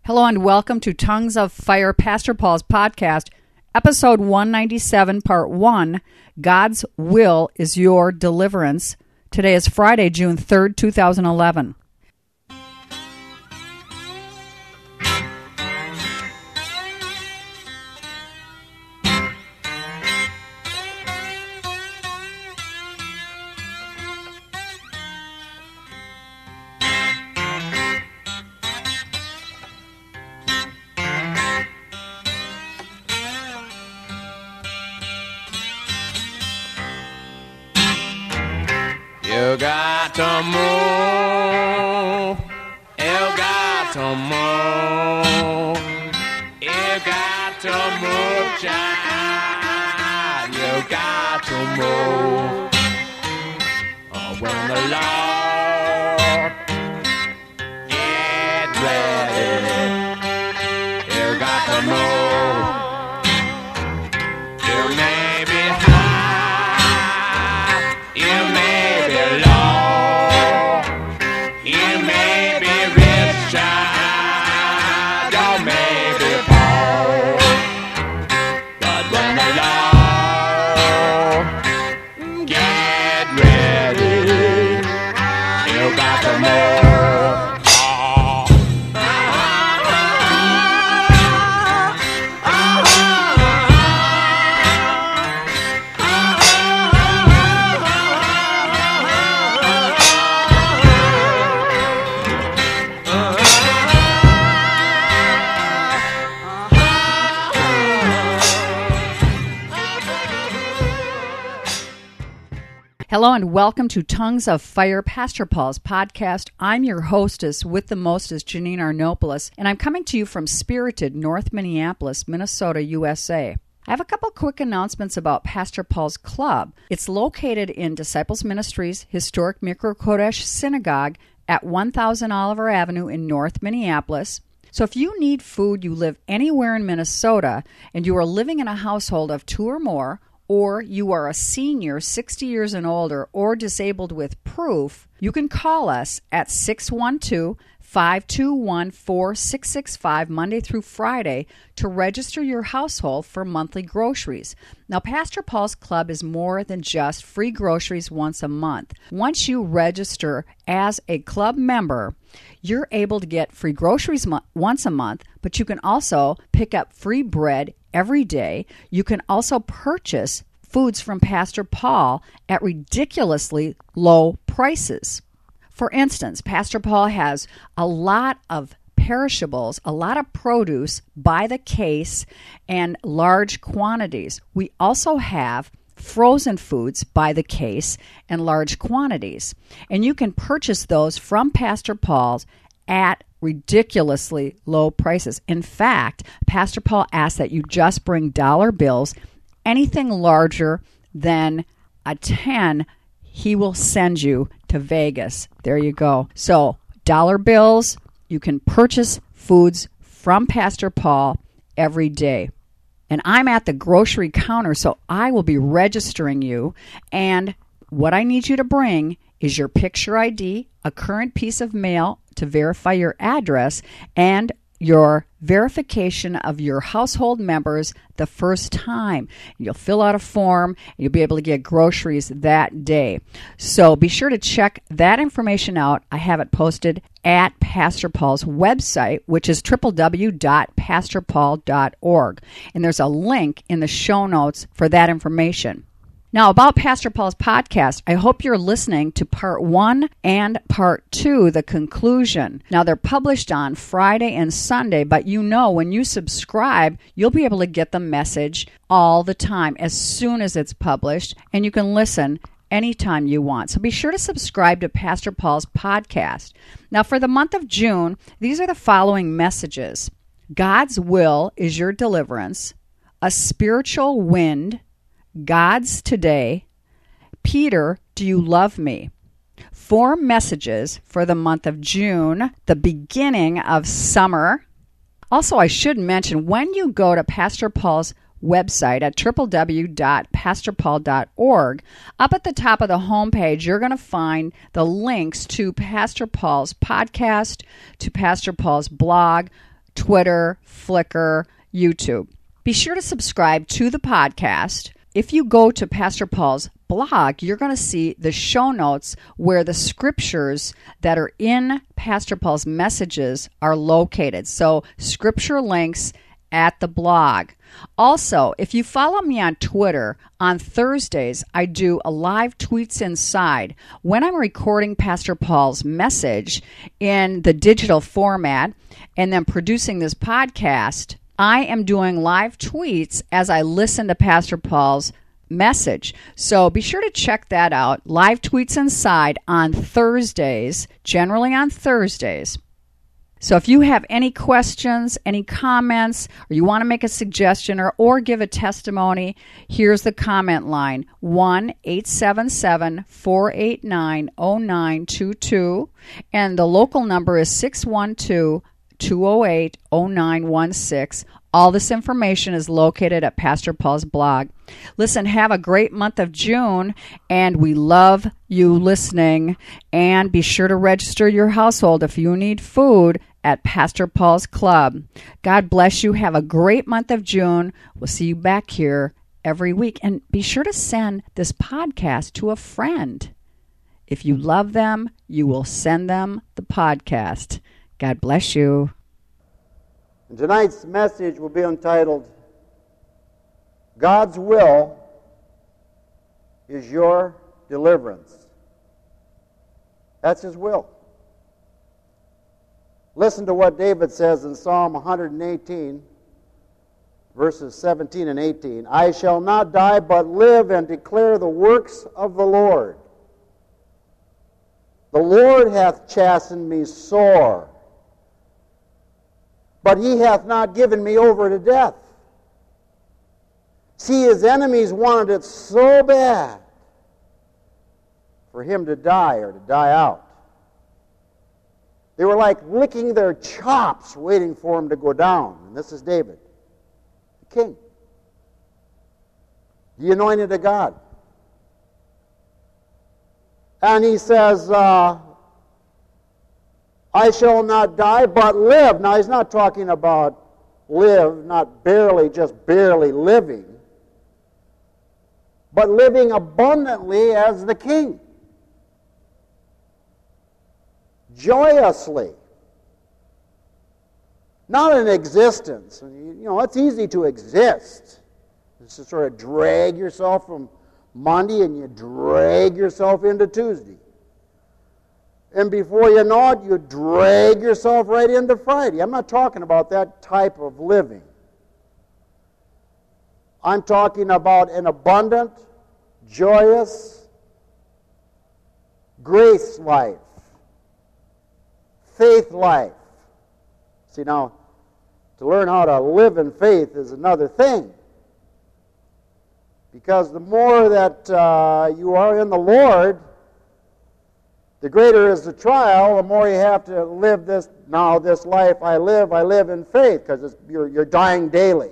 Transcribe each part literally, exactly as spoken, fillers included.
Hello and welcome to Tongues of Fire, Pastor Paul's podcast, episode one ninety-seven, part one, God's Will is Your Deliverance. Today is Friday, June third, two thousand eleven. You got to move, you got to move, you got to move, child, you got to move. Oh, when the Lord gets ready, you got to move. You may be high, you may Hello and welcome to Tongues of Fire, Pastor Paul's podcast. I'm your hostess with the mostest, Janine Arnopoulos, and I'm coming to you from Spirited, North Minneapolis, Minnesota, U S A. I have a couple quick announcements about Pastor Paul's Club. It's located in Disciples Ministries, historic Mikra Kodesh Synagogue at one thousand Oliver Avenue in North Minneapolis. So if you need food, you live anywhere in Minnesota, and you are living in a household of two or more, or you are a senior, sixty years and older, or disabled with proof, you can call us at six one two, five two one, four six six five Monday through Friday to register your household for monthly groceries. Now, Pastor Paul's Club is more than just free groceries once a month. Once you register as a club member, you're able to get free groceries mo- once a month, but you can also pick up free bread every day. You can also purchase foods from Pastor Paul at ridiculously low prices. For instance, Pastor Paul has a lot of perishables, a lot of produce by the case and large quantities. We also have frozen foods by the case and large quantities. And you can purchase those from Pastor Paul's at ridiculously low prices. In fact, Pastor Paul asks that you just bring dollar bills. Anything larger than a ten, he will send you to Vegas. There you go. So, dollar bills, you can purchase foods from Pastor Paul every day. And I'm at the grocery counter, so I will be registering you. And what I need you to bring is your picture I D, a current piece of mail to verify your address, and your verification of your household members the first time. You'll fill out a form, and you'll be able to get groceries that day. So be sure to check that information out. I have it posted at Pastor Paul's website, which is w w w dot pastor paul dot org. And there's a link in the show notes for that information. Now, about Pastor Paul's podcast, I hope you're listening to part one and part two, the conclusion. Now, they're published on Friday and Sunday, but you know when you subscribe, you'll be able to get the message all the time as soon as it's published, and you can listen anytime you want. So be sure to subscribe to Pastor Paul's podcast. Now, for the month of June, these are the following messages. God's will is your deliverance. A spiritual wind. God's today. Peter, do you love me? Four messages for the month of June, the beginning of summer. Also, I should mention, when you go to Pastor Paul's website at w w w dot pastor paul dot org, up at the top of the homepage, you're going to find the links to Pastor Paul's podcast, to Pastor Paul's blog, Twitter, Flickr, YouTube. Be sure to subscribe to the podcast. If you go to Pastor Paul's blog, you're going to see the show notes where the scriptures that are in Pastor Paul's messages are located. So scripture links at the blog. Also, if you follow me on Twitter, on Thursdays, I do a live Tweets Inside. When I'm recording Pastor Paul's message in the digital format and then producing this podcast, I am doing live tweets as I listen to Pastor Paul's message. So be sure to check that out. Live Tweets Inside on Thursdays, generally on Thursdays. So if you have any questions, any comments, or you want to make a suggestion or, or give a testimony, here's the comment line, one eight seven seven, four eight nine, zero nine two two, and the local number is six one two, two zero eight, zero nine one six. All this information is located at Pastor Paul's blog. Listen, have a great month of June, and we love you listening. And be sure to register your household if you need food at Pastor Paul's Club. God bless you. Have a great month of June. We'll see you back here every week. And be sure to send this podcast to a friend. If you love them, you will send them the podcast. God bless you. And tonight's message will be entitled, God's Will is Your Deliverance. That's His will. Listen to what David says in Psalm one eighteen, verses seventeen and eighteen. I shall not die, but live and declare the works of the Lord. The Lord hath chastened me sore, but He hath not given me over to death. See, His enemies wanted it so bad for Him to die or to die out. They were like licking their chops waiting for Him to go down. And this is David, the king, the anointed of God. And he says, uh, I shall not die, but live. Now, he's not talking about live, not barely, just barely living, but living abundantly as the king. Joyously. Not an existence. You know, it's easy to exist. It's to sort of drag yourself from Monday and you drag yourself into Tuesday. And before you know it, you drag yourself right into Friday. I'm not talking about that type of living. I'm talking about an abundant, joyous, grace life, faith life. See, now, to learn how to live in faith is another thing. Because the more that uh, you are in the Lord, the greater is the trial, the more you have to live this, now this life I live, I live in faith, because you're, you're dying daily.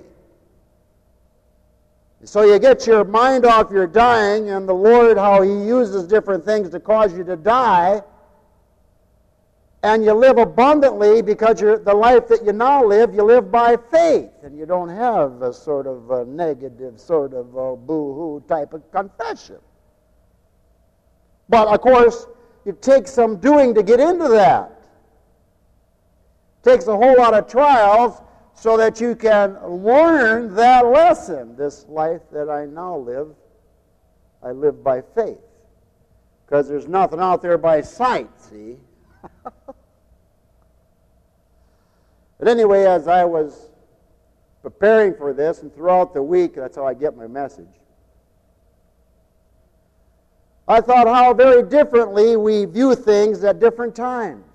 So you get your mind off your dying, and the Lord, how He uses different things to cause you to die, and you live abundantly because you're, the life that you now live, you live by faith, and you don't have a sort of a negative, sort of a boo-hoo type of confession. But, of course, it takes some doing to get into that. It takes a whole lot of trials so that you can learn that lesson. This life that I now live, I live by faith. Because there's nothing out there by sight, see? But anyway, as I was preparing for this, and throughout the week, that's how I get my message, I thought how very differently we view things at different times.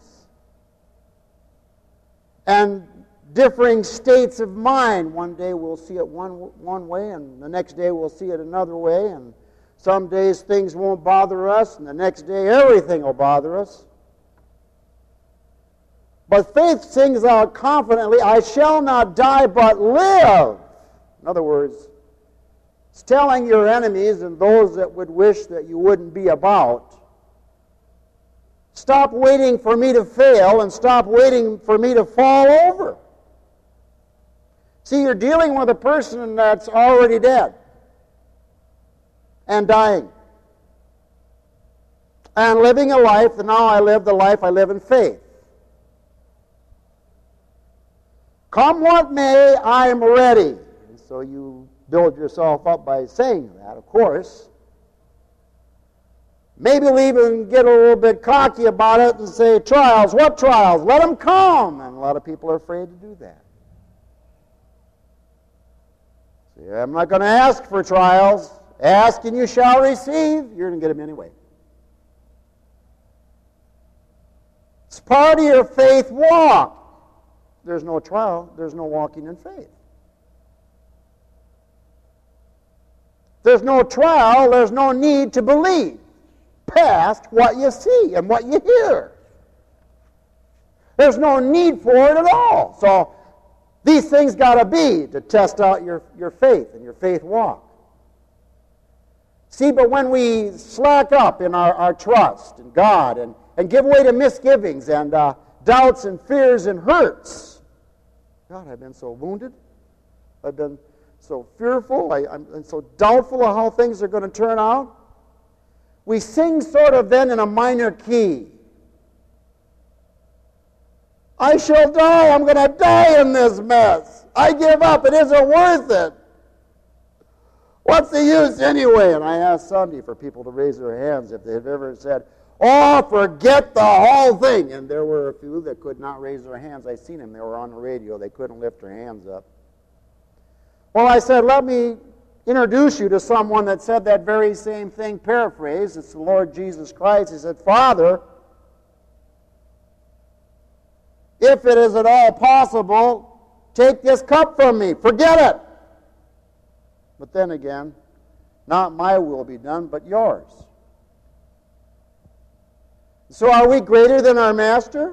And differing states of mind. One day we'll see it one, one way, and the next day we'll see it another way, and some days things won't bother us, and the next day everything will bother us. But faith sings out confidently, I shall not die but live. In other words, it's telling your enemies and those that would wish that you wouldn't be about, stop waiting for me to fail and stop waiting for me to fall over. See, you're dealing with a person that's already dead and dying and living a life, and now I live the life I live in faith. Come what may, I am ready. And so you build yourself up by saying that, of course. Maybe you'll even get a little bit cocky about it and say, trials, what trials? Let them come. And a lot of people are afraid to do that. See, I'm not going to ask for trials. Ask and you shall receive. You're going to get them anyway. It's part of your faith walk. There's no trial. There's no walking in faith. There's no trial. There's no need to believe past what you see and what you hear. There's no need for it at all. So these things got to be to test out your, your faith and your faith walk. See, but when we slack up in our, our trust in God and, and give way to misgivings and uh, doubts and fears and hurts, God, I've been so wounded. I've been so fearful. I, I'm, I'm so doubtful of how things are going to turn out. We sing sort of then in a minor key. I shall die. I'm going to die in this mess. I give up. It isn't worth it. What's the use anyway? And I asked Sunday for people to raise their hands if they've ever said, oh, forget the whole thing. And there were a few that could not raise their hands. I seen them. They were on the radio. They couldn't lift their hands up. Well, I said, let me introduce you to someone that said that very same thing, paraphrased. It's the Lord Jesus Christ. He said, Father, if it is at all possible, take this cup from me. Forget it. But then again, not my will be done, but yours. So are we greater than our Master?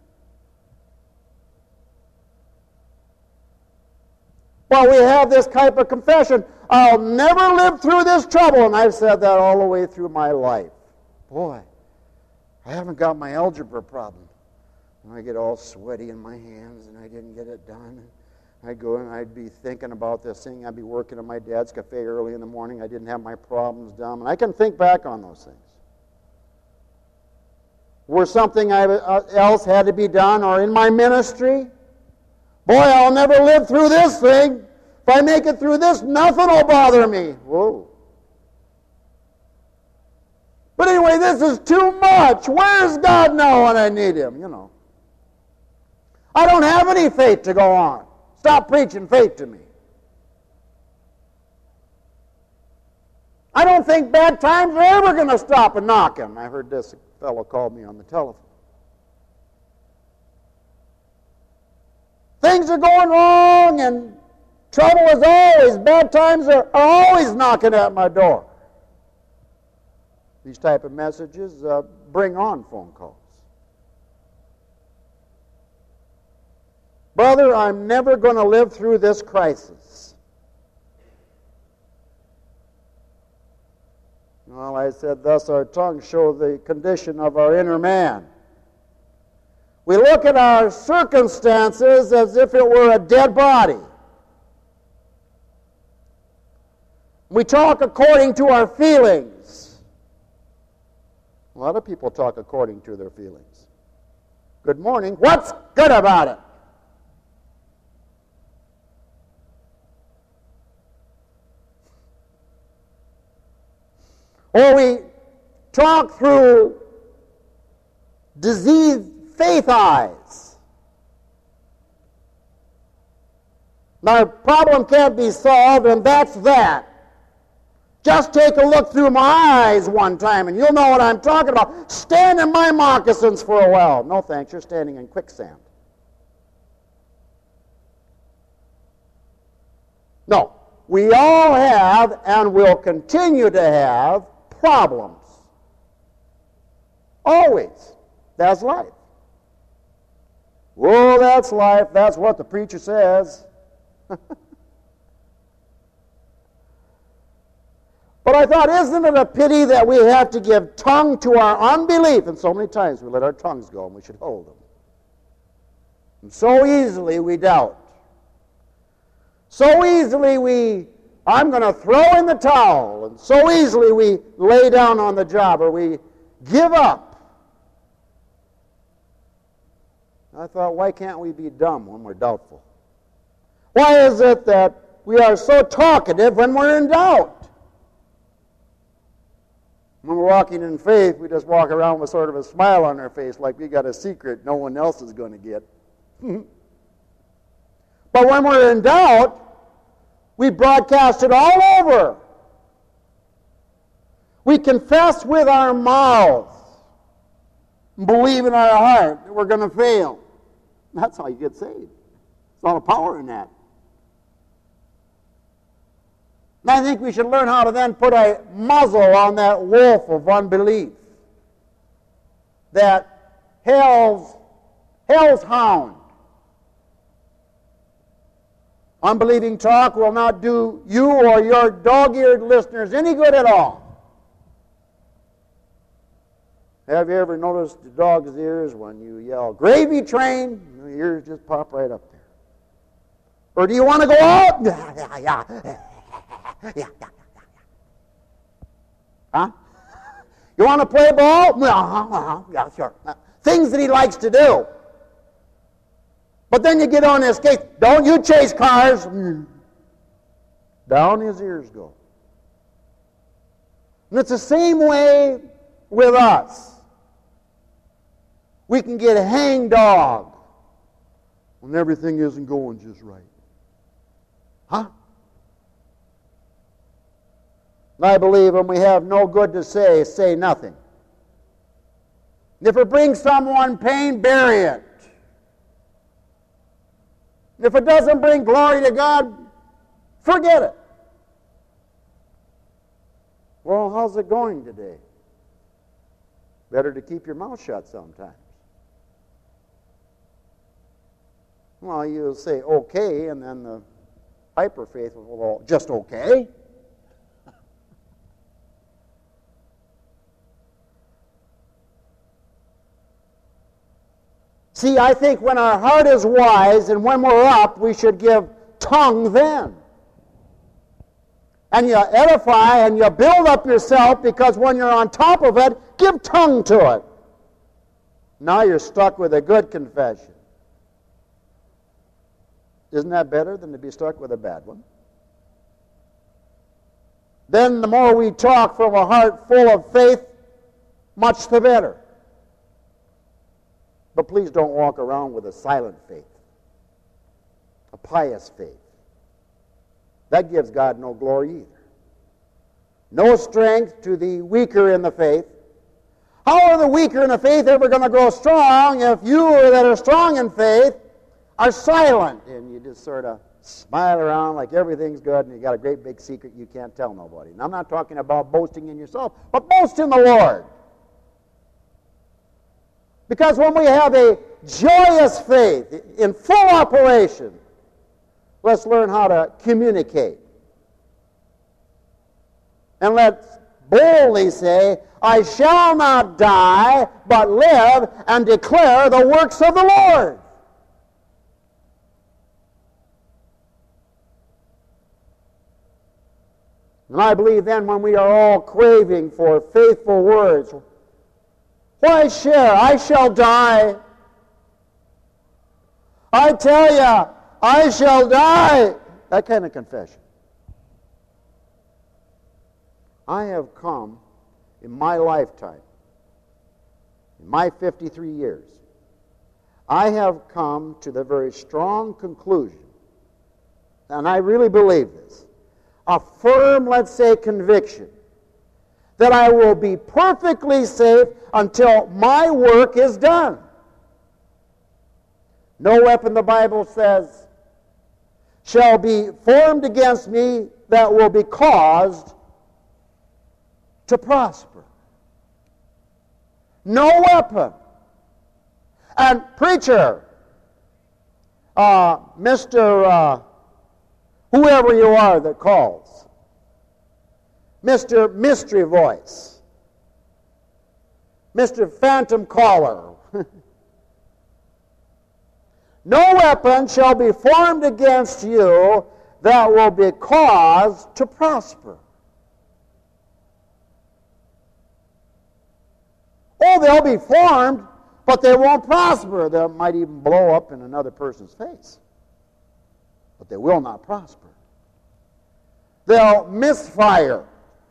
Well, we have this type of confession. I'll never live through this trouble. And I've said that all the way through my life. Boy, I haven't got my algebra problem. And I get all sweaty in my hands and I didn't get it done. I'd go and I'd be thinking about this thing. I'd be working at my dad's cafe early in the morning. I didn't have my problems done. And I can think back on those things. Were something else had to be done or in my ministry? Boy, I'll never live through this thing. If I make it through this, nothing will bother me. Whoa. But anyway, this is too much. Where's God now when I need Him? You know. I don't have any faith to go on. Stop preaching faith to me. I don't think bad times are ever going to stop a knocking. I heard this fellow called me on the telephone. Things are going wrong and trouble is always, bad times are, are always knocking at my door. These type of messages uh, bring on phone calls. Brother, I'm never going to live through this crisis. Well, I said, thus our tongues show the condition of our inner man. We look at our circumstances as if it were a dead body. We talk according to our feelings. A lot of people talk according to their feelings. Good morning. What's good about it? Or we talk through diseased faith eyes. My problem can't be solved, and that's that. Just take a look through my eyes one time, and you'll know what I'm talking about. Stand in my moccasins for a while. No thanks, you're standing in quicksand. No, we all have and will continue to have problems. Always. That's life. Whoa, that's life. That's what the preacher says. But I thought, isn't it a pity that we have to give tongue to our unbelief? And so many times we let our tongues go and we should hold them. And so easily we doubt. So easily we, I'm going to throw in the towel, and so easily we lay down on the job or we give up. I thought, why can't we be dumb when we're doubtful? Why is it that we are so talkative when we're in doubt? When we're walking in faith, we just walk around with sort of a smile on our face like we got a secret no one else is going to get. But when we're in doubt, we broadcast it all over. We confess with our mouths, believe in our heart that we're going to fail. That's how you get saved. There's a lot of power in that. And I think we should learn how to then put a muzzle on that wolf of unbelief. That hell's, hell's hound. Unbelieving talk will not do you or your dog-eared listeners any good at all. Have you ever noticed the dog's ears when you yell, "Gravy train"? The ears just pop right up there. Or do you want to go out? Yeah, yeah, yeah. Yeah, yeah, yeah, yeah. Huh? You want to play ball? Yeah, yeah, sure. Things that he likes to do. But then you get on his case. Don't you chase cars. Down his ears go. And it's the same way with us. We can get hangdog when everything isn't going just right. Huh? And I believe when we have no good to say, say nothing. And if it brings someone pain, bury it. And if it doesn't bring glory to God, forget it. Well, how's it going today? Better to keep your mouth shut sometimes. Well, you'll say okay, and then the hyper faith will, well, just okay. See, I think when our heart is wise and when we're up, we should give tongue then. And you edify and you build up yourself, because when you're on top of it, give tongue to it. Now you're stuck with a good confession. Isn't that better than to be stuck with a bad one? Then the more we talk from a heart full of faith, much the better. But please don't walk around with a silent faith, a pious faith. That gives God no glory either. No strength to the weaker in the faith. How are the weaker in the faith ever going to grow strong if you that are strong in faith are silent and you just sort of smile around like everything's good and you got a great big secret you can't tell nobody? And I'm not talking about boasting in yourself, but boast in the Lord. Because when we have a joyous faith in full operation, let's learn how to communicate. And let's boldly say, I shall not die, but live and declare the works of the Lord. And I believe then when we are all craving for faithful words, why share? I shall die. I tell you, I shall die. That kind of confession. I have come in my lifetime, in my fifty-three years, I have come to the very strong conclusion, and I really believe this, a firm, let's say, conviction, that I will be perfectly safe until my work is done. No weapon, the Bible says, shall be formed against me that will be caused to prosper. No weapon. And preacher, uh, Mister Uh, whoever you are that calls, Mister Mystery Voice, Mister Phantom Caller, no weapon shall be formed against you that will be caused to prosper. Oh, they'll be formed, but they won't prosper. They might even blow up in another person's face. But they will not prosper. They'll misfire.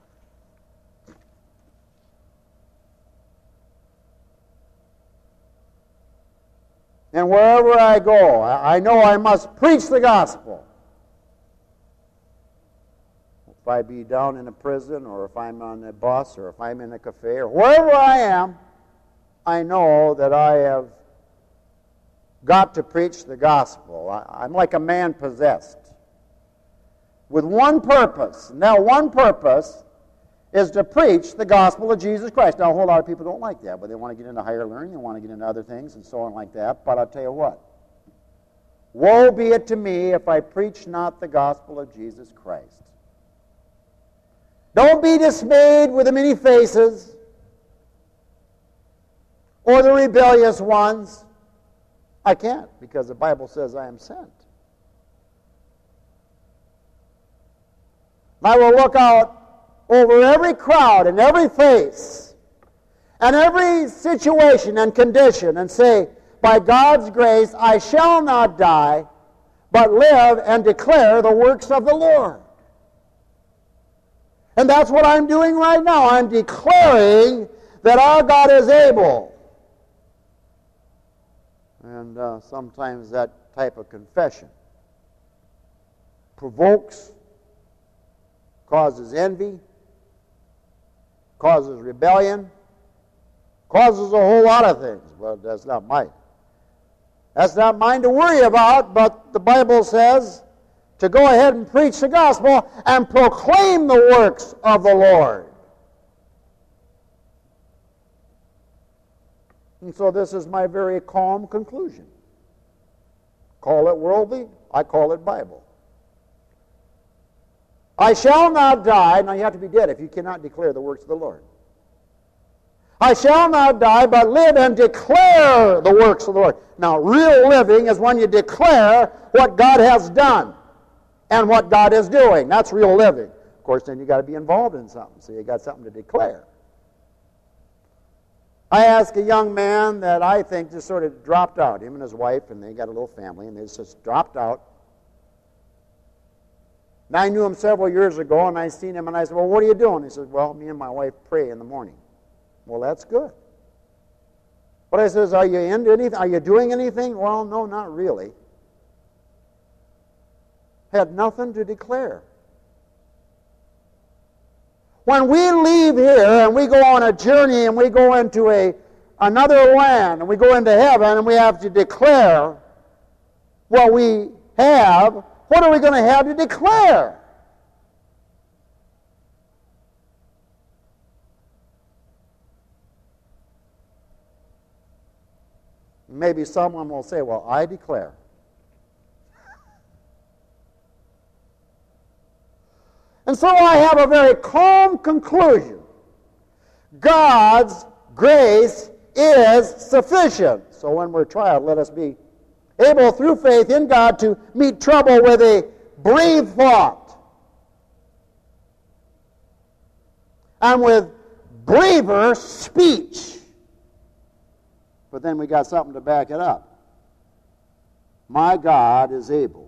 And wherever I go, I know I must preach the gospel. If I be down in a prison, or if I'm on a bus, or if I'm in a cafe, or wherever I am, I know that I have got to preach the gospel. I, I'm like a man possessed with one purpose. And that one purpose is to preach the gospel of Jesus Christ. Now, a whole lot of people don't like that, but they want to get into higher learning, they want to get into other things, and so on like that. But I'll tell you what. Woe be it to me if I preach not the gospel of Jesus Christ. Don't be dismayed with the many faces or the rebellious ones. I can't, because the Bible says I am sent. I will look out over every crowd and every face and every situation and condition and say, by God's grace, I shall not die, but live and declare the works of the Lord. And that's what I'm doing right now. I'm declaring that our God is able. And uh, sometimes that type of confession provokes, causes envy, causes rebellion, causes a whole lot of things. Well, that's not mine. That's not mine to worry about, but the Bible says to go ahead and preach the gospel and proclaim the works of the Lord. And so this is my very calm conclusion. Call it worldly, I call it Bible. I shall not die. Now you have to be dead if you cannot declare the works of the Lord. I shall not die, but live and declare the works of the Lord. Now, real living is when you declare what God has done and what God is doing. That's real living. Of course, then you got to be involved in something, so you got something to declare. I asked a young man that I think just sort of dropped out, him and his wife, and they got a little family, and they just dropped out. And I knew him several years ago, and I seen him, and I said, well, what are you doing? He said, well, me and my wife pray in the morning. Well, that's good. But I says, are you into anything? Are you doing anything? Well, no, not really. Had nothing to declare. When we leave here and we go on a journey and we go into a another land and we go into heaven and we have to declare what we have, what are we going to have to declare? Maybe someone will say, well, I declare. And so I have a very calm conclusion. God's grace is sufficient. So when we're tried, let us be able through faith in God to meet trouble with a brave thought and with braver speech. But then we got something to back it up. My God is able.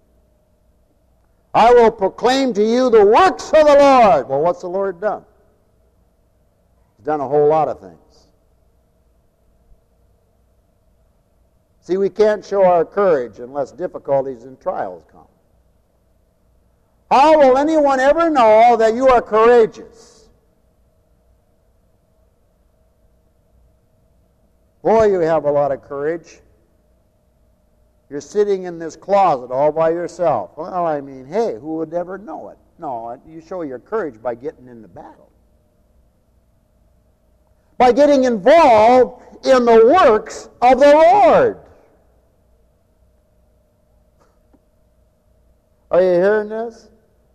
I will proclaim to you the works of the Lord. Well, what's the Lord done? He's done a whole lot of things. See, we can't show our courage unless difficulties and trials come. How will anyone ever know that you are courageous? Boy, you have a lot of courage. You're sitting in this closet all by yourself. Well, I mean, hey, who would ever know it? No, you show your courage by getting in the battle. By getting involved in the works of the Lord. Are you hearing this?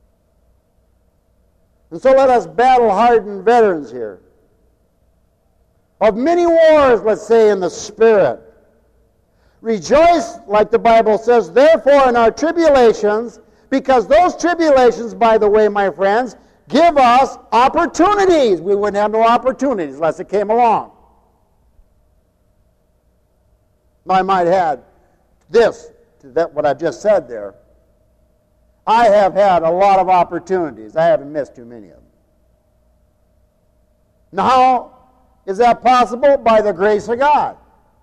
And so let us battle-hardened veterans here. Of many wars, let's say, in the Spirit. Rejoice, like the Bible says, therefore in our tribulations, Because those tribulations, by the way, my friends, give us opportunities. We wouldn't have no opportunities unless it came along. I might add this to that what I just said there. I have had a lot of opportunities. I haven't missed too many of them. Now, how is that possible? By the grace of God.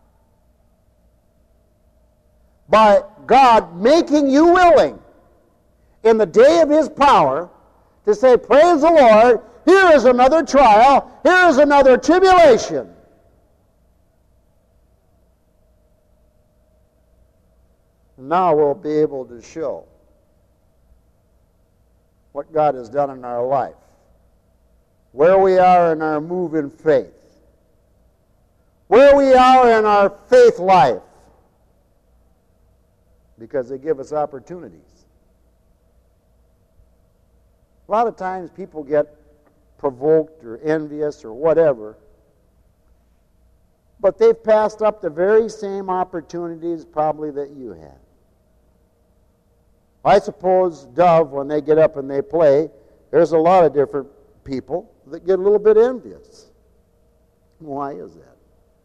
By God making you willing in the day of His power to say, praise the Lord, here is another trial, here is another tribulation. Now we'll be able to show what God has done in our life, where we are in our move in faith, where we are in our faith life, because they give us opportunities. A lot of times people get provoked or envious or whatever, but they've passed up the very same opportunities probably that you had. I suppose Dove, when they get up and they play, there's a lot of different people that get a little bit envious. Why is that?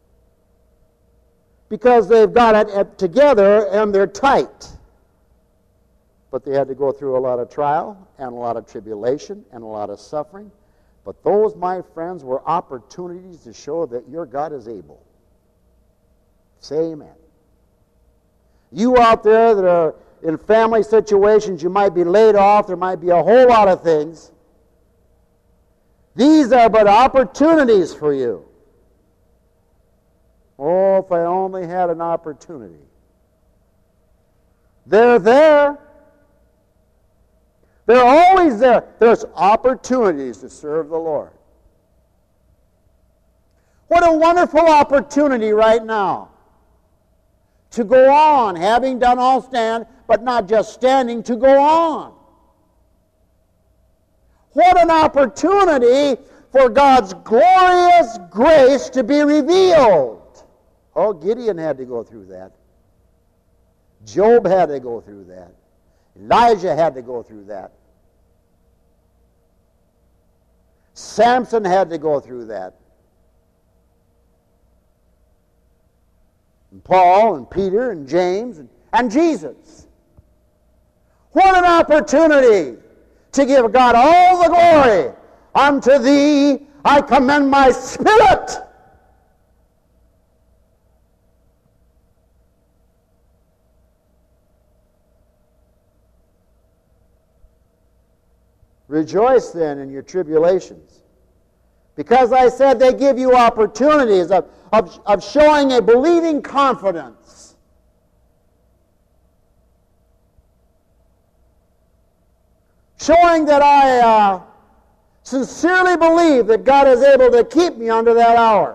Because they've got it together and they're tight. But they had to go through a lot of trial and a lot of tribulation and a lot of suffering. But those, my friends, were opportunities to show that your God is able. Say amen. You out there that are in family situations, you might be laid off, there might be a whole lot of things. These are but opportunities for you. Oh, if I only had an opportunity. They're there. They're always there. There's opportunities to serve the Lord. What a wonderful opportunity right now to go on, having done all stand, but not just standing, to go on. What an opportunity for God's glorious grace to be revealed. Oh, Gideon had to go through that. Job had to go through that. Elijah had to go through that. Samson had to go through that. And Paul and Peter and James and, and Jesus. What an opportunity to give God all the glory. Unto thee I commend my spirit. Rejoice then in your tribulations, because I said they give you opportunities of, of, of showing a believing confidence. Showing that I uh, sincerely believe that God is able to keep me under that hour.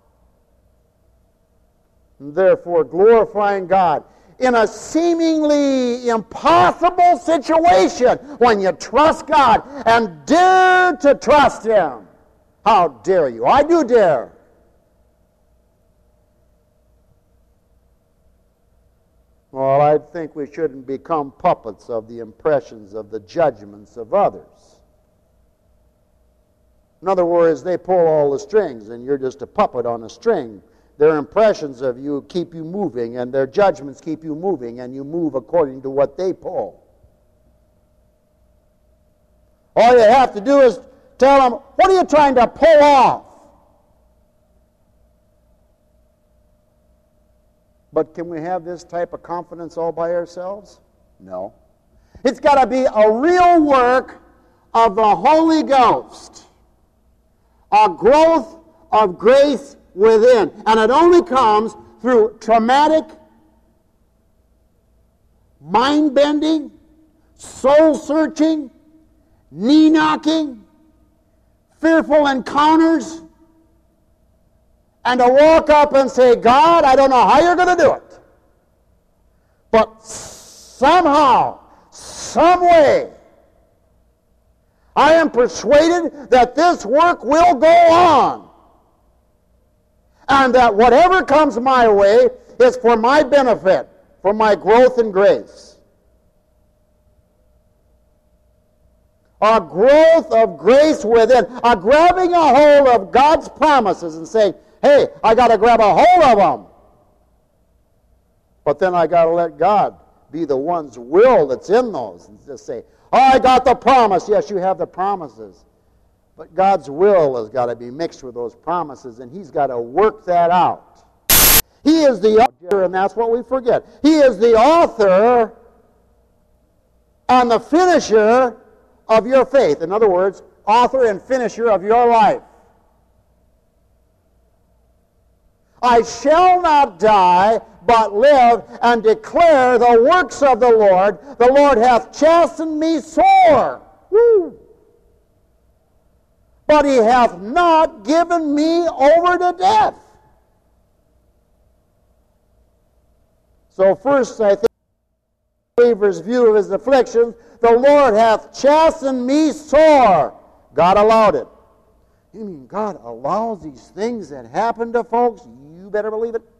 And therefore glorifying God in a seemingly impossible situation when you trust God and dare to trust Him. How dare you? I do dare. Well, I think we shouldn't become puppets of the impressions of the judgments of others. In other words, they pull all the strings and you're just a puppet on a string. Their impressions of you keep you moving, and their judgments keep you moving, and you move according to what they pull. All you have to do is tell them, what are you trying to pull off? But can we have this type of confidence all by ourselves? No. It's got to be a real work of the Holy Ghost, a growth of grace within. And it only comes through traumatic, mind-bending, soul-searching, knee-knocking, fearful encounters, and to walk up and say, God, I don't know how you're going to do it, but somehow, some way, I am persuaded that this work will go on. And that whatever comes my way is for my benefit, for my growth in grace. a growth of grace within, a grabbing a hold of God's promises and saying, hey, I got to grab a hold of them. But then I got to let God be the one's will that's in those. And just say, oh, I got the promise. Yes, you have the promises. But God's will has got to be mixed with those promises, and He's got to work that out. He is the author, and that's what we forget. He is the author and the finisher of your faith. In other words, author and finisher of your life. I shall not die, but live and declare the works of the Lord. The Lord hath chastened me sore. Woo. But He hath not given me over to death. So first, I think, the believer's view of his afflictions, the Lord hath chastened me sore. God allowed it. You mean God allows these things that happen to folks? You better believe it.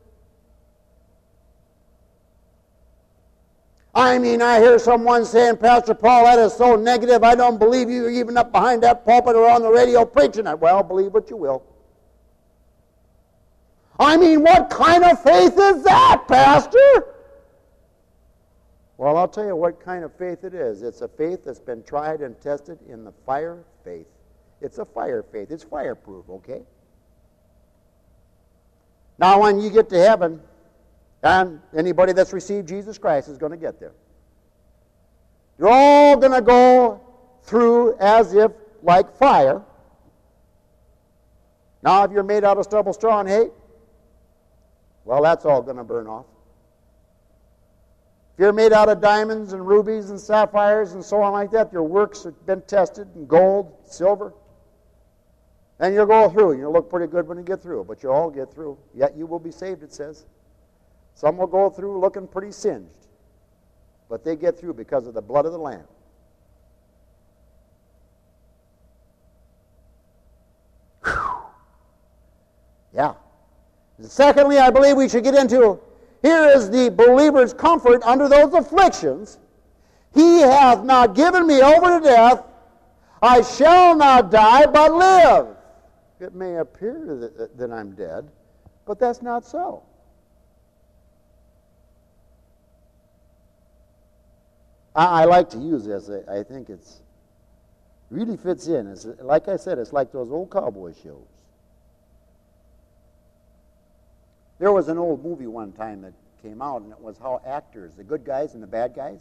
I mean, I hear someone saying, Pastor Paul, that is so negative, I don't believe you even up behind that pulpit or on the radio preaching it. Well, believe what you will. I mean, what kind of faith is that, Pastor? Well, I'll tell you what kind of faith it is. It's a faith that's been tried and tested in the fire faith. It's a fire faith. It's fireproof, okay? Now, when you get to heaven, and anybody that's received Jesus Christ is going to get there, you're all going to go through as if like fire. Now, if you're made out of stubble, straw, and hay, well, that's all going to burn off. If you're made out of diamonds and rubies and sapphires and so on like that, your works have been tested in gold, silver, and you'll go through. You'll look pretty good when you get through, but you'll all get through. Yet you will be saved, it says. Some will go through looking pretty singed, but they get through because of the blood of the Lamb. Whew. Yeah. Secondly, I believe we should get into, here is the believer's comfort under those afflictions. He hath not given me over to death. I shall not die, but live. It may appear that, that I'm dead, but that's not so. I, I like to use this. I, I think it's really fits in. It's, like I said, it's like those old cowboy shows. There was an old movie one time that came out, and it was how actors, the good guys and the bad guys.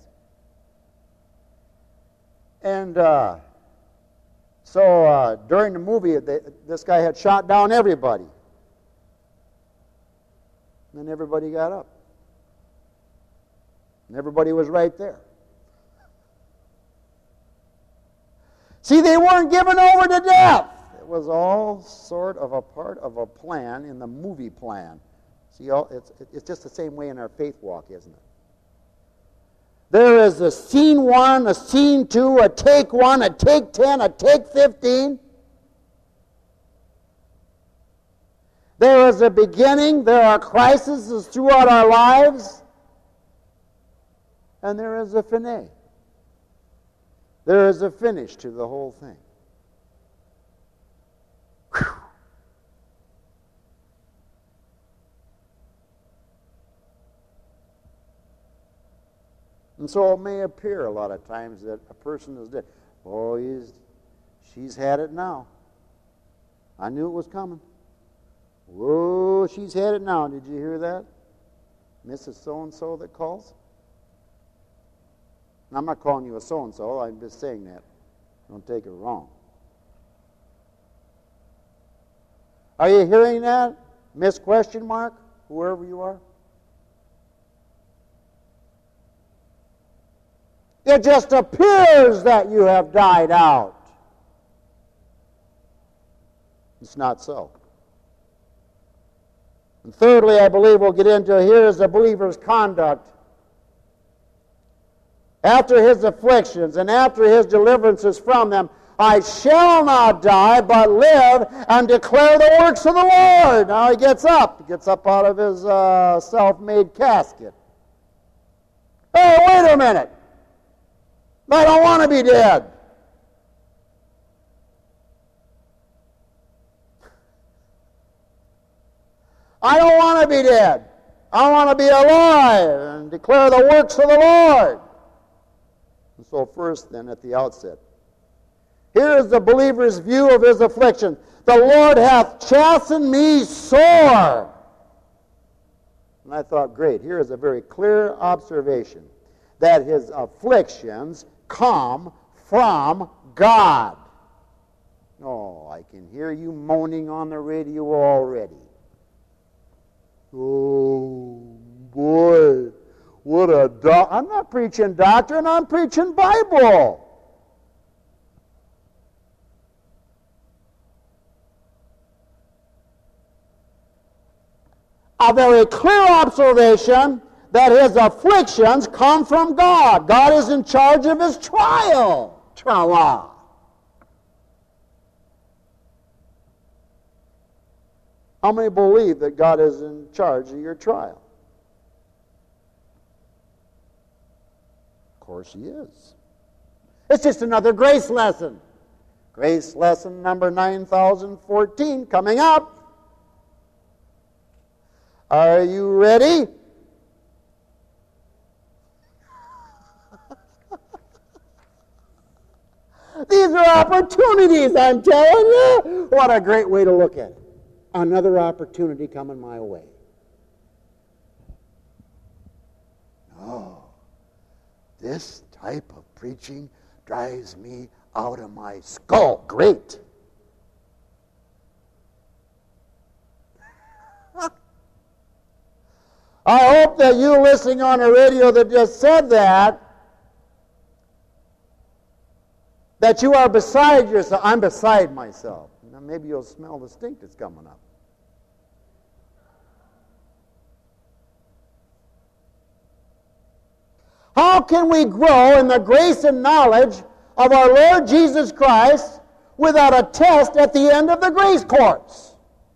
And uh, so uh, during the movie, they, this guy had shot down everybody. And then everybody got up. And everybody was right there. See, they weren't given over to death. It was all sort of a part of a plan in the movie plan. See, it's, it's just the same way in our faith walk, isn't it? There is a scene one, a scene two, a take one, a take ten, a take fifteen. There is a beginning, there are crises throughout our lives, and there is a finale. There is a finish to the whole thing. Whew. And so it may appear a lot of times that a person is dead. Oh, he's, she's had it now. I knew it was coming. Whoa, she's had it now. Did you hear that? Missus So-and-so that calls? I'm not calling you a so-and-so. I'm just saying that. Don't take it wrong. Are you hearing that? Miss question mark? Whoever you are? It just appears that you have died out. It's not so. And thirdly, I believe we'll get into here is the believer's conduct. After his afflictions and after his deliverances from them, I shall not die, but live and declare the works of the Lord. Now he gets up. He gets up out of his uh, self-made casket. Hey, wait a minute. I don't want to be dead. I don't want to be dead. I want to be alive and declare the works of the Lord. And so first then, at the outset, here is the believer's view of his affliction. The Lord hath chastened me sore. And I thought, great, here is a very clear observation that his afflictions come from God. Oh, I can hear you moaning on the radio already. Oh, boy, what a do- I'm not preaching doctrine, I'm preaching Bible. A very clear observation that his afflictions come from God. God is in charge of his trial. Tra-la. How many believe that God is in charge of your trial? Of course he is. It's just another grace lesson. Grace lesson number nine thousand fourteen coming up. Are you ready? These are opportunities, I'm telling you. What a great way to look at it. Another opportunity coming my way. Oh, this type of preaching drives me out of my skull. Great. I hope that you listening on the radio that just said that, that you are beside yourself. I'm beside myself. Now maybe you'll smell the stink that's coming up. How can we grow in the grace and knowledge of our Lord Jesus Christ without a test at the end of the grace course?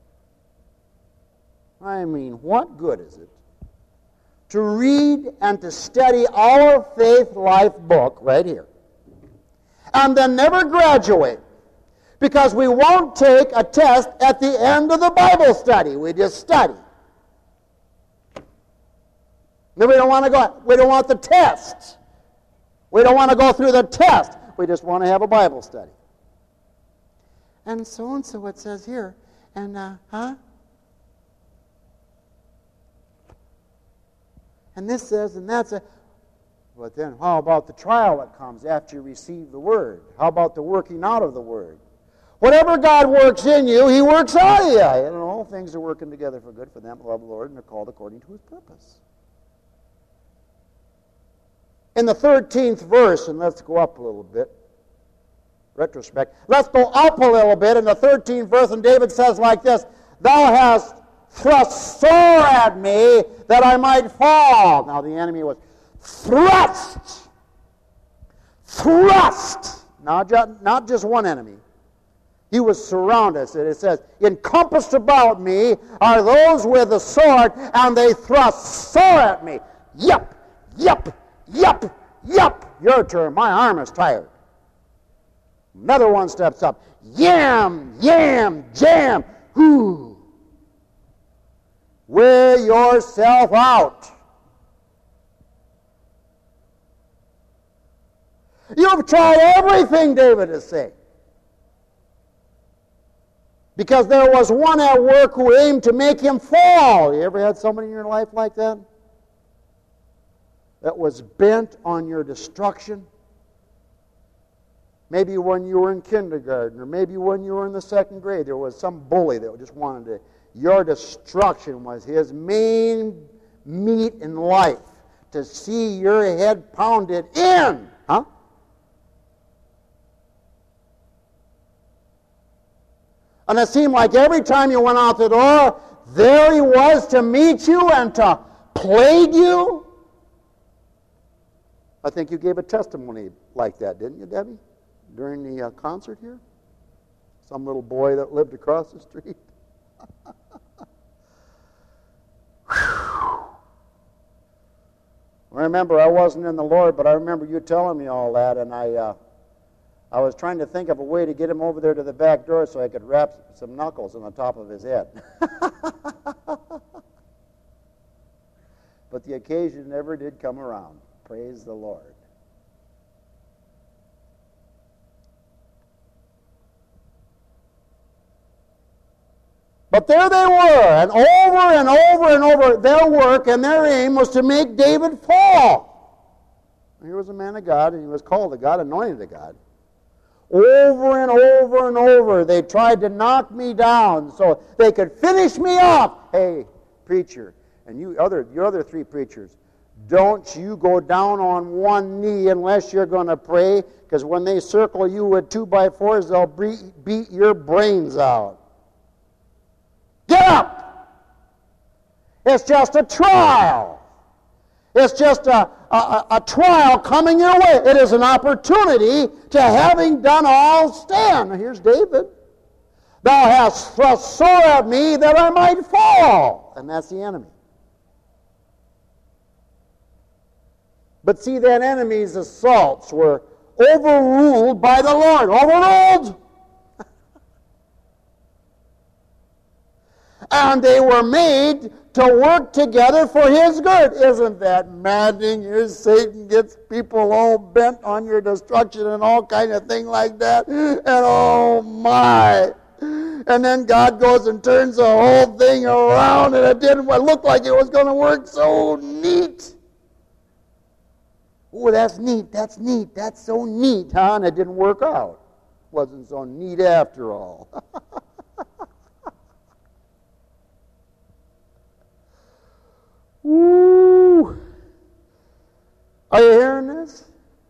I mean, what good is it to read and to study our faith life book right here and then never graduate because we won't take a test at the end of the Bible study? We just study. Then we don't want to go, we don't want the test. We don't want to go through the test. We just want to have a Bible study. And so and so it says here, and uh, huh? And this says, and that's a. But then, how about the trial that comes after you receive the Word? How about the working out of the Word? Whatever God works in you, He works out of you. And all things are working together for good for them who love the Lord and are called according to His purpose. In the thirteenth verse, and let's go up a little bit, retrospect. Let's go up a little bit in the thirteenth verse, and David says like this, Thou hast thrust sore at me that I might fall. Now the enemy was thrust. Thrust. Not just, not just one enemy. He was surrounded. It says, encompassed about me are those with the sword, and they thrust sore at me. Yup, yup, yup, yup. Your turn. My arm is tired. Another one steps up. Yam, yam, jam. Whoo. Wear yourself out. You've tried everything, David is saying. Because there was one at work who aimed to make him fall. You ever had somebody in your life like that? That was bent on your destruction? Maybe when you were in kindergarten, or maybe when you were in the second grade, there was some bully that just wanted to. Your destruction was his main meat in life, to see your head pounded in. Huh? And it seemed like every time you went out the door, there he was to meet you and to plague you. I think you gave a testimony like that, didn't you, Debbie? During the uh, concert here? Some little boy that lived across the street. I remember I wasn't in the Lord, but I remember you telling me all that, and I uh, I was trying to think of a way to get him over there to the back door so I could wrap some knuckles on the top of his head. But the occasion never did come around. Praise the Lord. But there they were, and over and over and over, their work and their aim was to make David fall. Here was a man of God, and he was called a God, anointed a God. Over and over and over, they tried to knock me down so they could finish me off. Hey, preacher, and you other, your other three preachers, don't you go down on one knee unless you're going to pray, because when they circle you with two by fours, they'll beat your brains out. Get up! It's just a trial. It's just a, a, a trial coming your way. It is an opportunity to, having done all, stand. Now here's David. Thou hast thrust sore at me that I might fall. And that's the enemy. But see, that enemy's assaults were overruled by the Lord. Overruled! And they were made to work together for his good. Isn't that maddening? Here Satan gets people all bent on your destruction and all kind of thing like that. And oh my! And then God goes and turns the whole thing around, and it didn't look like it was going to work so neat. Oh, that's neat, that's neat, that's so neat, huh? And it didn't work out. Wasn't so neat after all. Woo! Are you hearing this?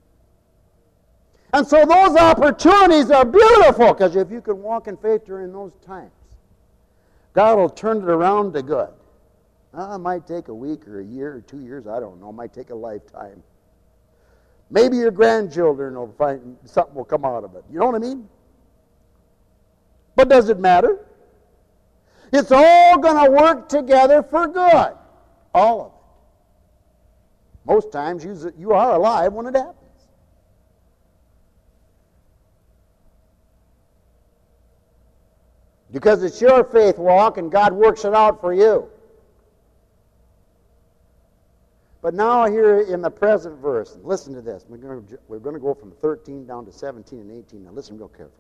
And so those opportunities are beautiful, because if you can walk in faith during those times, God will turn it around to good. Uh, it might take a week or a year or two years, I don't know. It might take a lifetime. Maybe your grandchildren will find something will come out of it. You know what I mean? But does it matter? It's all going to work together for good. All of it. Most times you, you are alive when it happens. Because it's your faith walk and God works it out for you. But now here in the present verse, listen to this. We're going to, we're going to go from thirteen down to seventeen and eighteen. Now listen real careful.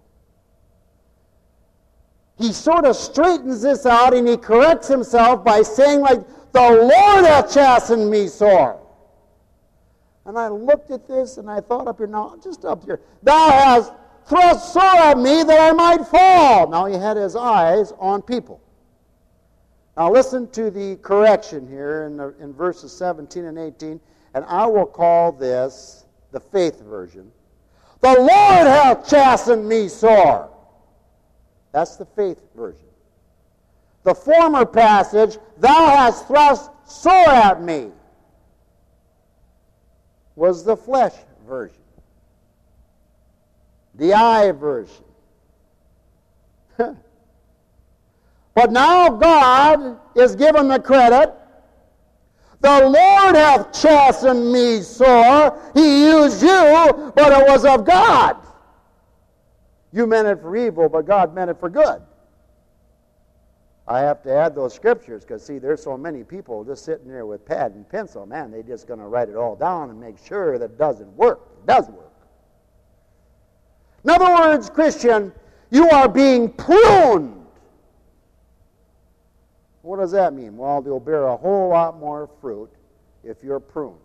He sort of straightens this out and he corrects himself by saying, like, the Lord hath chastened me sore. And I looked at this and I thought up here, now, just up here, thou hast thrust sore at me that I might fall. Now he had his eyes on people. Now listen to the correction here in, the, in verses seventeen and eighteen, and I will call this the faith version. The Lord hath chastened me sore. That's the faith version. The former passage, thou hast thrust sore at me, was the flesh version. The I version. But now God is given the credit. The Lord hath chastened me sore. He used you, but it was of God. You meant it for evil, but God meant it for good. I have to add those scriptures because, see, there's so many people just sitting there with pad and pencil. Man, they're just going to write it all down and make sure that it doesn't work. It does work. In other words, Christian, you are being pruned. What does that mean? Well, you'll bear a whole lot more fruit if you're pruned.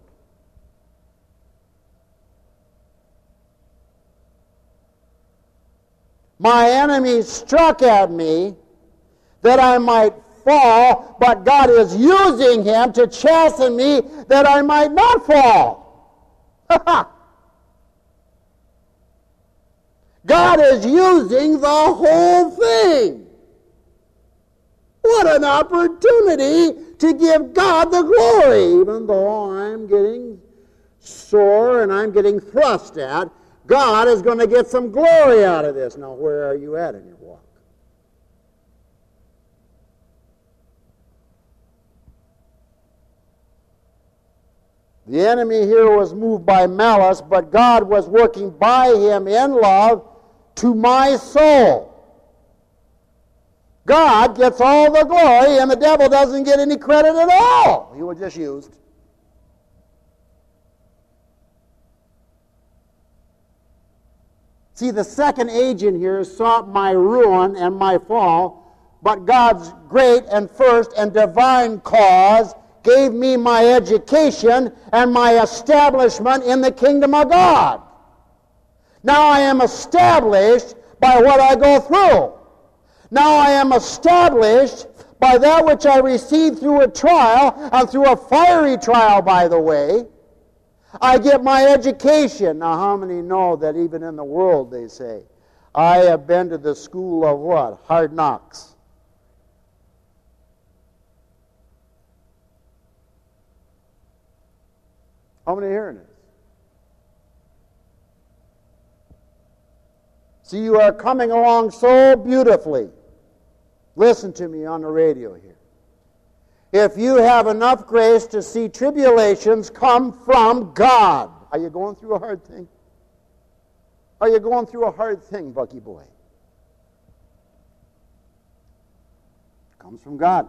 My enemy struck at me that I might fall, but God is using him to chasten me that I might not fall. God is using the whole thing. What an opportunity to give God the glory. Even though I'm getting sore and I'm getting thrust at, God is going to get some glory out of this. Now, where are you at in your walk? The enemy here was moved by malice, but God was working by him in love to my soul. God gets all the glory, and the devil doesn't get any credit at all. He was just used. See, the second agent here sought my ruin and my fall, but God's great and first and divine cause gave me my education and my establishment in the kingdom of God. Now I am established by what I go through. Now I am established by that which I received through a trial, and through a fiery trial, by the way. I get my education. Now, how many know that even in the world they say, I have been to the school of what? Hard knocks. How many are hearing this? See, you are coming along so beautifully. Listen to me on the radio here. If you have enough grace to see tribulations come from God. Are you going through a hard thing? Are you going through a hard thing, Bucky boy? It comes from God.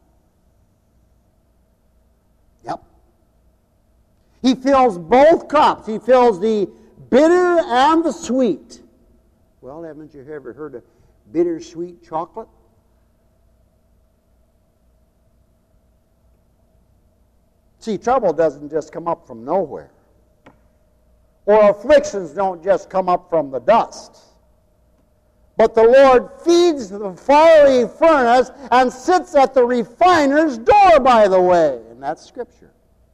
Yep. He fills both cups. He fills the bitter and the sweet. Well, haven't you ever heard of bittersweet chocolate? See, trouble doesn't just come up from nowhere. Or afflictions don't just come up from the dust. But the Lord feeds the fiery furnace and sits at the refiner's door, by the way. And that's Scripture.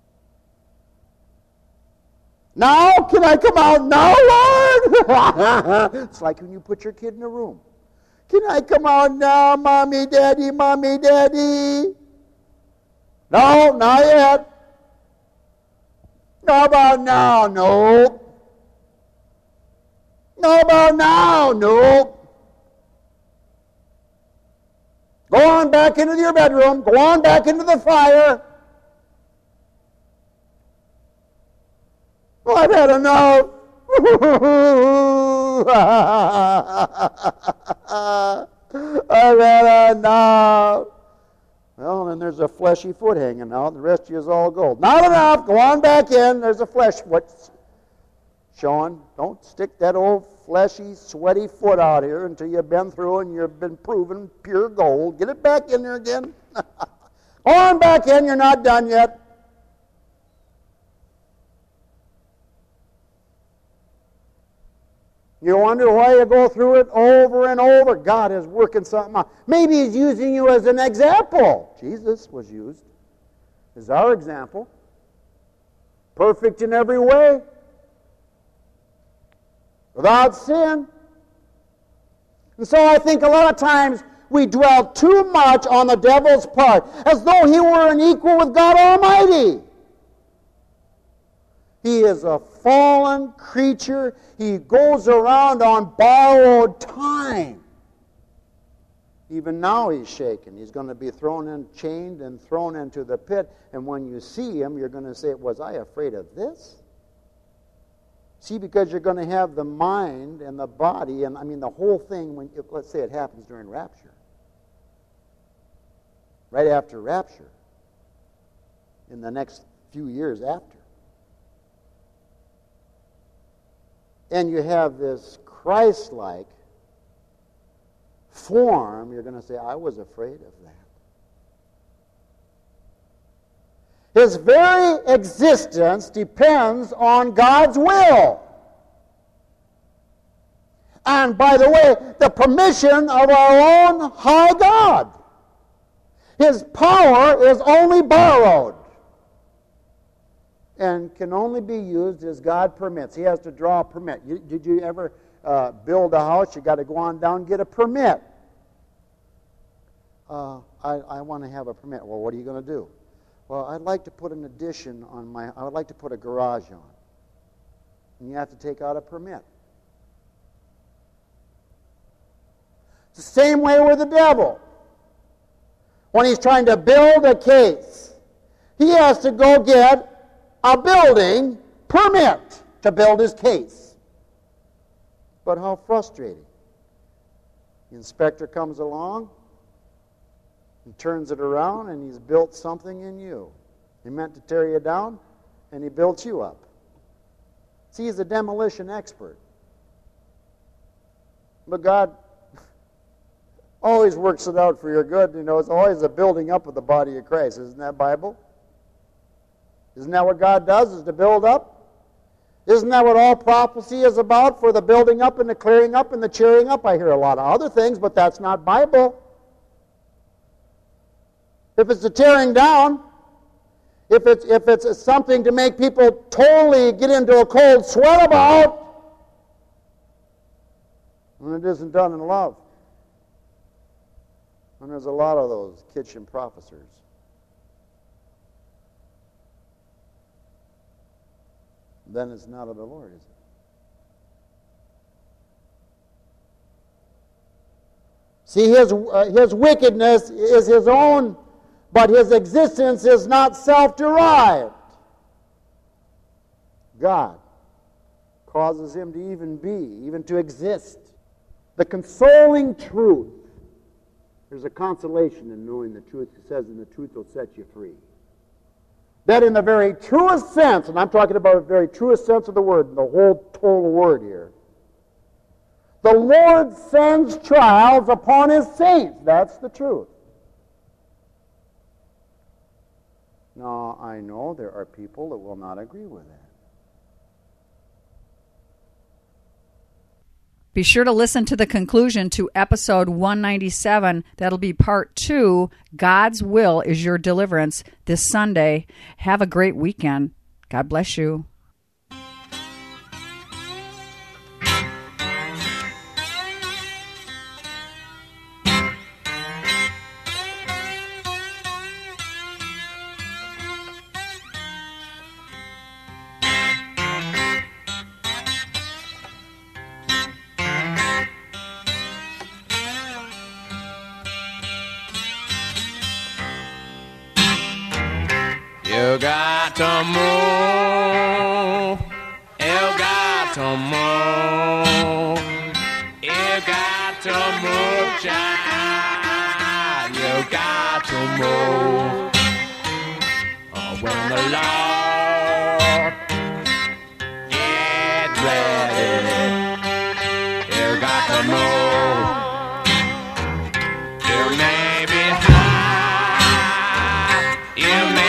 Now, can I come out now, Lord? It's like when you put your kid in a room. Can I come out now, Mommy, Daddy, Mommy, Daddy? No, not yet. How about now? No. How about now? No. Go on back into your bedroom. Go on back into the fire. Well, I've had enough. I've had enough. Well, then there's a fleshy foot hanging out, and the rest of you is all gold. Not enough. Go on back in. There's a flesh foot showing. Don't stick that old fleshy, sweaty foot out here until you've been through and you've been proven pure gold. Get it back in there again. Go on back in. You're not done yet. You wonder why you go through it over and over. God is working something out. Maybe He's using you as an example. Jesus was used as our example. Perfect in every way. Without sin. And so I think a lot of times we dwell too much on the devil's part, as though he were an equal with God Almighty. He is a fallen creature. He goes around on borrowed time. Even now he's shaken. He's going to be thrown in, chained and thrown into the pit. And when you see him, you're going to say, was I afraid of this? See, because you're going to have the mind and the body, and I mean the whole thing, when let's say it happens during rapture. Right after rapture. In the next few years after. And you have this Christ-like form, you're going to say, I was afraid of that. His very existence depends on God's will. And by the way, the permission of our own high God. His power is only borrowed and can only be used as God permits. He has to draw a permit. You, did you ever uh, build a house? You got to go on down and get a permit. Uh, I, I want to have a permit. Well, what are you going to do? Well, I'd like to put an addition on my, I would like to put a garage on. And you have to take out a permit. It's the same way with the devil. When he's trying to build a case, he has to go get a building permit to build his case. But how frustrating. The inspector comes along and turns it around, and he's built something in you. He meant to tear you down, and he built you up. See, he's a demolition expert. But God always works it out for your good. You know, it's always a building up of the body of Christ. Isn't that Bible? Isn't that what God does, is to build up? Isn't that what all prophecy is about, for the building up and the clearing up and the cheering up? I hear a lot of other things, but that's not Bible. If it's the tearing down, if it's, if it's something to make people totally get into a cold sweat about, and it isn't done in love. And there's a lot of those kitchen professors. Then it's not of the Lord, is it? See, his, uh, his wickedness is his own, but his existence is not self-derived. God causes him to even be, even to exist. The consoling truth. There's a consolation in knowing the truth. It says, and the truth will set you free. That in the very truest sense, and I'm talking about the very truest sense of the word, the whole total word here, the Lord sends trials upon his saints. That's the truth. Now, I know there are people that will not agree with that. Be sure to listen to the conclusion to episode one ninety-seven. That'll be part two, God's Will is Your Deliverance, this Sunday. Have a great weekend. God bless you. You got to move. You got to move. You got to move, child. You got to move. Oh, when the Lord gets ready, you got to move. You may be high. You may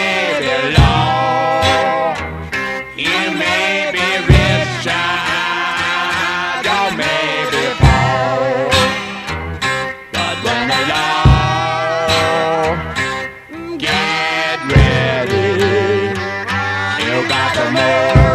more.